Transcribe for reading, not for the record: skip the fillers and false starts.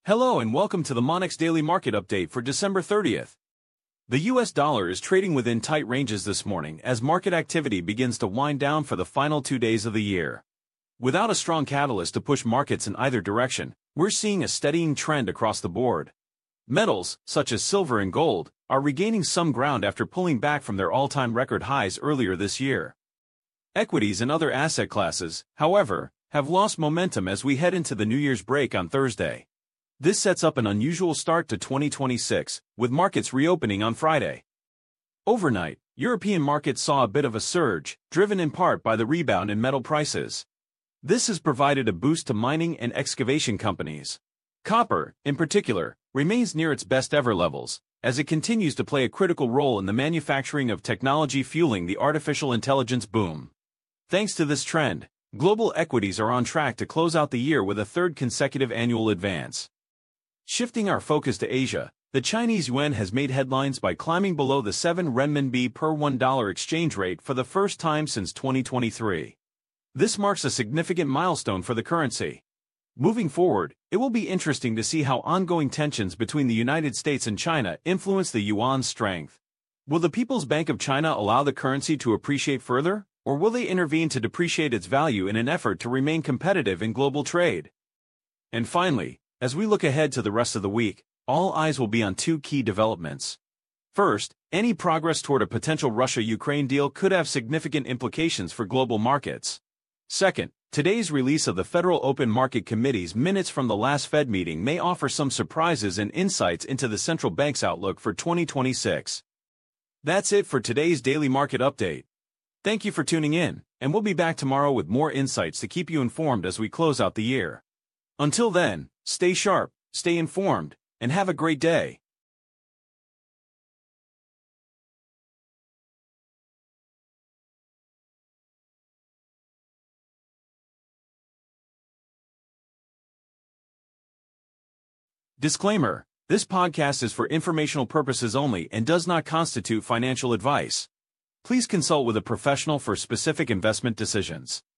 Hello and welcome to the Monex Daily Market Update for December 30th. The US dollar is trading within tight ranges this morning as market activity begins to wind down for the final 2 days of the year. Without a strong catalyst to push markets in either direction, we're seeing a steadying trend across the board. Metals, such as silver and gold, are regaining some ground after pulling back from their all-time record highs earlier this year. Equities and other asset classes, however, have lost momentum as we head into the New Year's break on Thursday. This sets up an unusual start to 2026, with markets reopening on Friday. Overnight, European markets saw a bit of a surge, driven in part by the rebound in metal prices. This has provided a boost to mining and excavation companies. Copper, in particular, remains near its best-ever levels, as it continues to play a critical role in the manufacturing of technology fueling the artificial intelligence boom. Thanks to this trend, global equities are on track to close out the year with a third consecutive annual advance. Shifting our focus to Asia, the Chinese yuan has made headlines by climbing below the 7 renminbi per $1 exchange rate for the first time since 2023. This marks a significant milestone for the currency. Moving forward, it will be interesting to see how ongoing tensions between the United States and China influence the yuan's strength. Will the People's Bank of China allow the currency to appreciate further, or will they intervene to depreciate its value in an effort to remain competitive in global trade? And finally, as we look ahead to the rest of the week, all eyes will be on two key developments. First, any progress toward a potential Russia-Ukraine deal could have significant implications for global markets. Second, today's release of the Federal Open Market Committee's minutes from the last Fed meeting may offer some surprises and insights into the central bank's outlook for 2026. That's it for today's Daily Market Update. Thank you for tuning in, and we'll be back tomorrow with more insights to keep you informed as we close out the year. Until then, stay sharp, stay informed, and have a great day. Disclaimer: this podcast is for informational purposes only and does not constitute financial advice. Please consult with a professional for specific investment decisions.